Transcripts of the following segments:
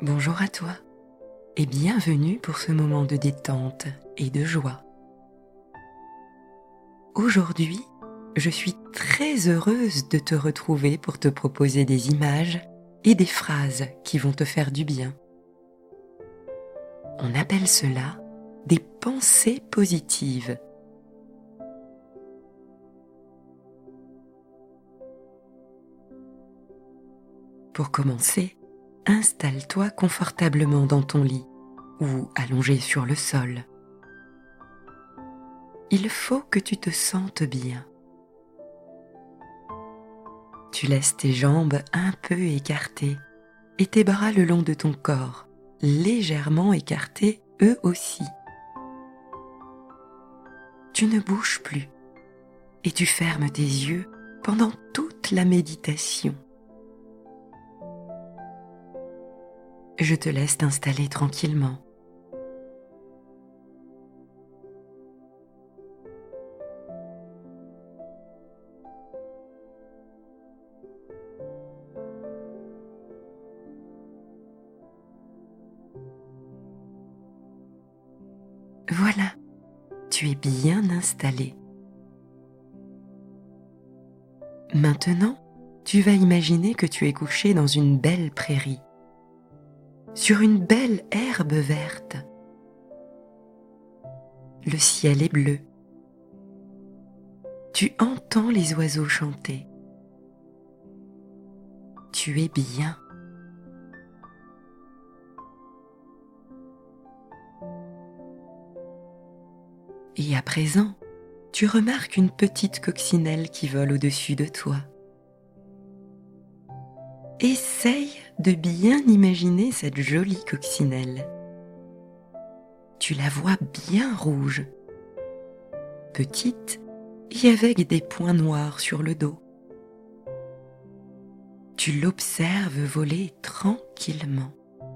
Bonjour à toi et bienvenue pour ce moment de détente et de joie. Aujourd'hui, je suis très heureuse de te retrouver pour te proposer des images et des phrases qui vont te faire du bien. On appelle cela des pensées positives. Pour commencer, installe-toi confortablement dans ton lit ou allongé sur le sol. Il faut que tu te sentes bien. Tu laisses tes jambes un peu écartées et tes bras le long de ton corps, légèrement écartés eux aussi. Tu ne bouges plus et tu fermes tes yeux pendant toute la méditation. Je te laisse t'installer tranquillement. Voilà, tu es bien installé. Maintenant, tu vas imaginer que tu es couché dans une belle prairie, sur une belle herbe verte. Le ciel est bleu. Tu entends les oiseaux chanter. Tu es bien. Et à présent, tu remarques une petite coccinelle qui vole au-dessus de toi. Essaye de bien imaginer cette jolie coccinelle. Tu la vois bien rouge, petite et avec des points noirs sur le dos. Tu l'observes voler tranquillement.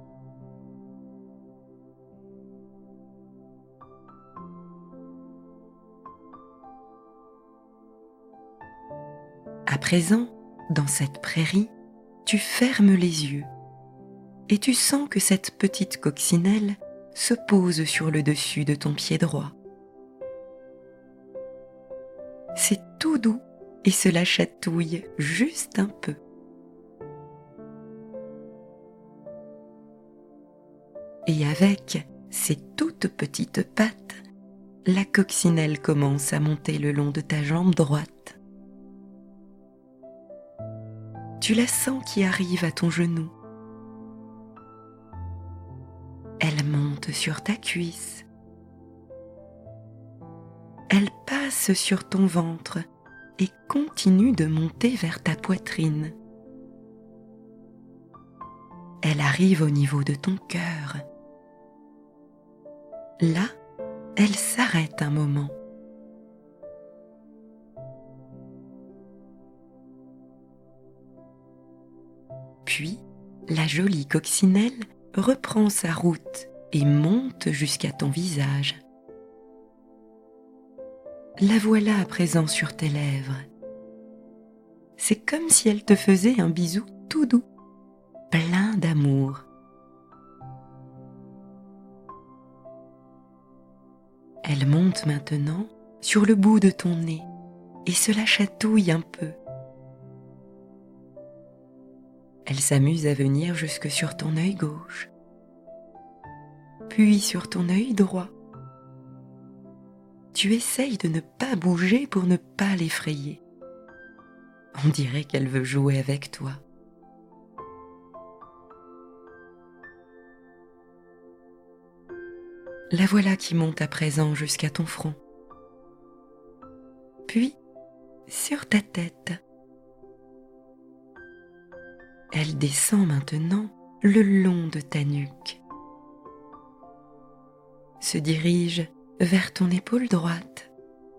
À présent, dans cette prairie, tu fermes les yeux et tu sens que cette petite coccinelle se pose sur le dessus de ton pied droit. C'est tout doux et cela chatouille juste un peu. Et avec ses toutes petites pattes, la coccinelle commence à monter le long de ta jambe droite. Tu la sens qui arrive à ton genou. Elle monte sur ta cuisse. Elle passe sur ton ventre et continue de monter vers ta poitrine. Elle arrive au niveau de ton cœur. Là, elle s'arrête un moment. Puis, la jolie coccinelle reprend sa route et monte jusqu'à ton visage. La voilà à présent sur tes lèvres. C'est comme si elle te faisait un bisou tout doux, plein d'amour. Elle monte maintenant sur le bout de ton nez et cela chatouille un peu. Elle s'amuse à venir jusque sur ton œil gauche, puis sur ton œil droit. Tu essayes de ne pas bouger pour ne pas l'effrayer. On dirait qu'elle veut jouer avec toi. La voilà qui monte à présent jusqu'à ton front, puis sur ta tête. Elle descend maintenant le long de ta nuque, se dirige vers ton épaule droite.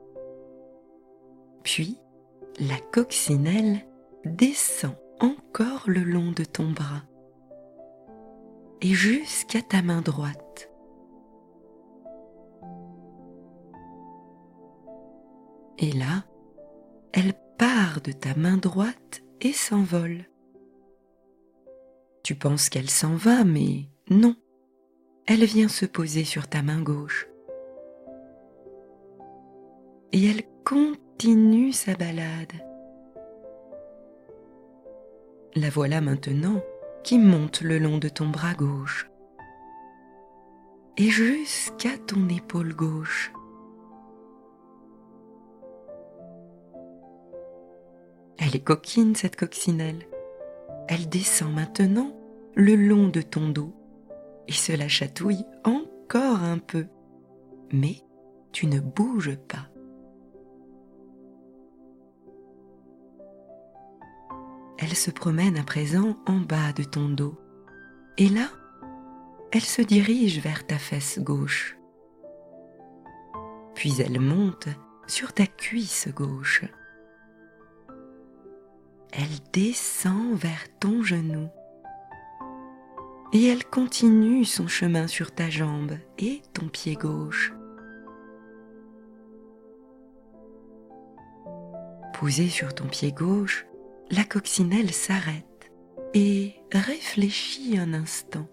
Puis, la coccinelle descend encore le long de ton bras et jusqu'à ta main droite. Et là, elle part de ta main droite et s'envole. Tu penses qu'elle s'en va, mais non. Elle vient se poser sur ta main gauche. Et elle continue sa balade. La voilà maintenant qui monte le long de ton bras gauche et jusqu'à ton épaule gauche. Elle est coquine, cette coccinelle. Elle descend maintenant le long de ton dos et se la chatouille encore un peu. Mais tu ne bouges pas. Elle se promène à présent en bas de ton dos. Et là, elle se dirige vers ta fesse gauche. Puis elle monte sur ta cuisse gauche. Elle descend vers ton genou. Et elle continue son chemin sur ta jambe et ton pied gauche. Posée sur ton pied gauche, la coccinelle s'arrête et réfléchit un instant.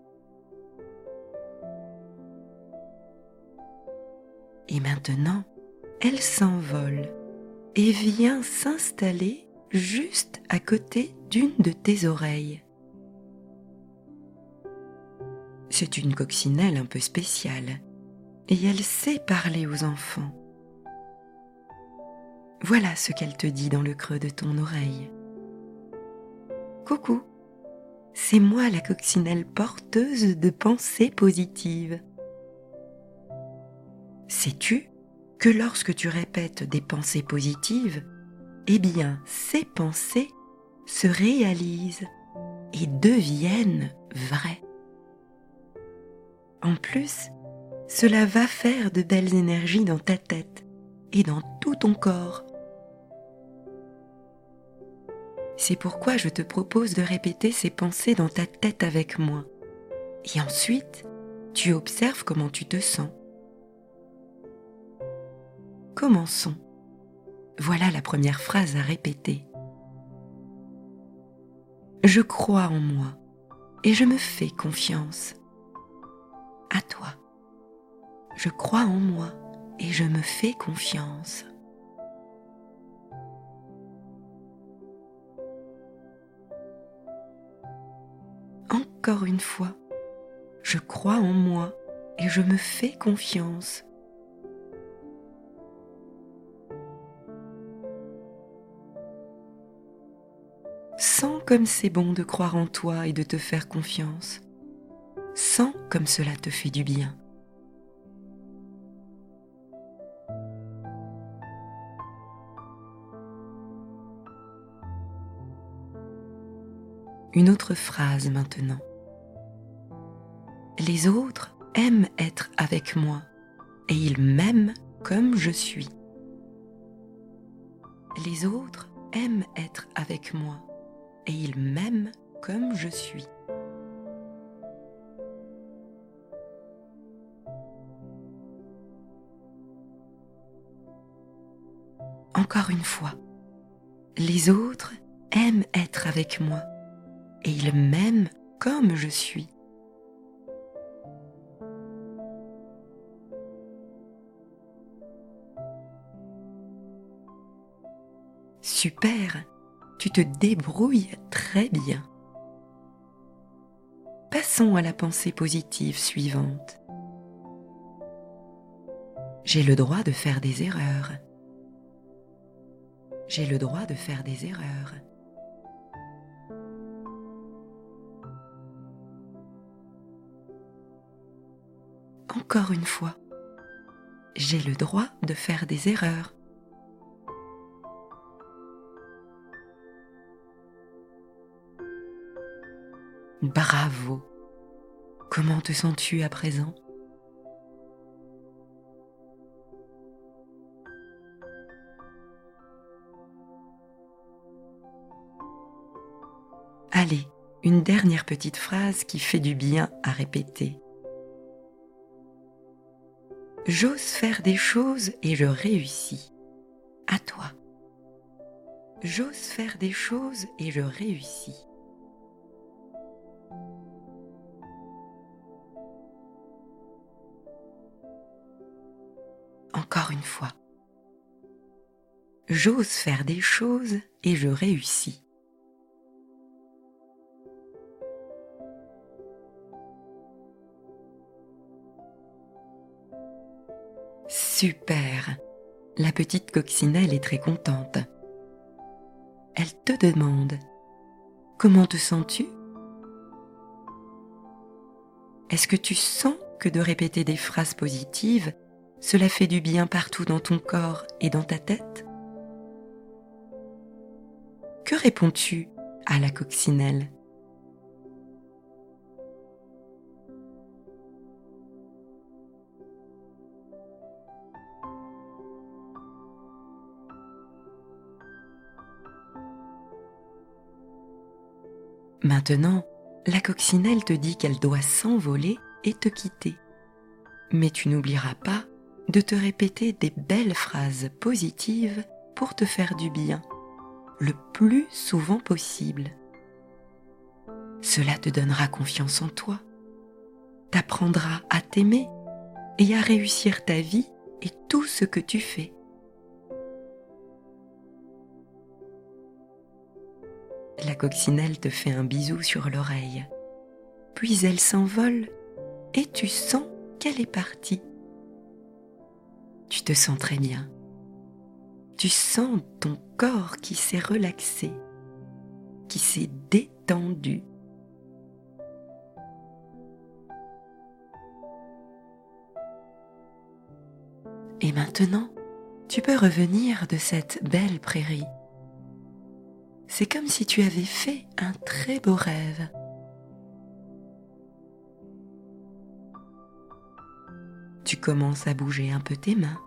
Et maintenant, elle s'envole et vient s'installer juste à côté d'une de tes oreilles. C'est une coccinelle un peu spéciale et elle sait parler aux enfants. Voilà ce qu'elle te dit dans le creux de ton oreille. Coucou, c'est moi la coccinelle porteuse de pensées positives. Sais-tu que lorsque tu répètes des pensées positives, eh bien ces pensées se réalisent et deviennent vraies. En plus, cela va faire de belles énergies dans ta tête et dans tout ton corps. C'est pourquoi je te propose de répéter ces pensées dans ta tête avec moi. Et ensuite, tu observes comment tu te sens. Commençons. Voilà la première phrase à répéter. Je crois en moi et je me fais confiance. À toi. Je crois en moi et je me fais confiance. Encore une fois, je crois en moi et je me fais confiance. Sens comme c'est bon de croire en toi et de te faire confiance. Sens comme cela te fait du bien. Une autre phrase maintenant. Les autres aiment être avec moi et ils m'aiment comme je suis. Les autres aiment être avec moi et ils m'aiment comme je suis. Encore une fois, les autres aiment être avec moi et ils m'aiment comme je suis. Super, tu te débrouilles très bien. Passons à la pensée positive suivante. J'ai le droit de faire des erreurs. J'ai le droit de faire des erreurs. Encore une fois, j'ai le droit de faire des erreurs. Bravo! Comment te sens-tu à présent? Allez, une dernière petite phrase qui fait du bien à répéter. J'ose faire des choses et je réussis. À toi. J'ose faire des choses et je réussis. Encore une fois. J'ose faire des choses et je réussis. Super! La petite coccinelle est très contente. Elle te demande: comment te sens-tu? Est-ce que tu sens que de répéter des phrases positives, cela fait du bien partout dans ton corps et dans ta tête? Que réponds-tu à la coccinelle? Maintenant, la coccinelle te dit qu'elle doit s'envoler et te quitter. Mais tu n'oublieras pas de te répéter des belles phrases positives pour te faire du bien, le plus souvent possible. Cela te donnera confiance en toi, t'apprendra à t'aimer et à réussir ta vie et tout ce que tu fais. La coccinelle te fait un bisou sur l'oreille, puis elle s'envole et tu sens qu'elle est partie. Tu te sens très bien. Tu sens ton corps qui s'est relaxé, qui s'est détendu. Et maintenant, tu peux revenir de cette belle prairie. C'est comme si tu avais fait un très beau rêve. Tu commences à bouger un peu tes mains,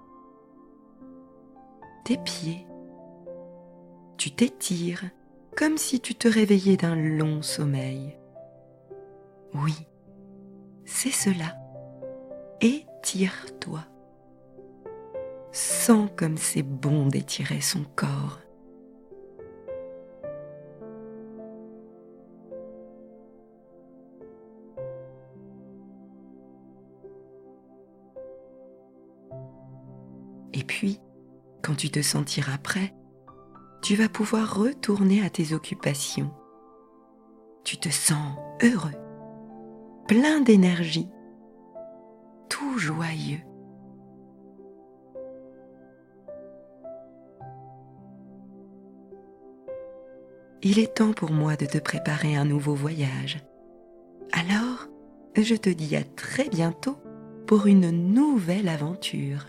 tes pieds. Tu t'étires comme si tu te réveillais d'un long sommeil. Oui, c'est cela. Étire-toi. Sens comme c'est bon d'étirer son corps. Et puis, quand tu te sentiras prêt, tu vas pouvoir retourner à tes occupations. Tu te sens heureux, plein d'énergie, tout joyeux. Il est temps pour moi de te préparer un nouveau voyage. Alors, je te dis à très bientôt pour une nouvelle aventure.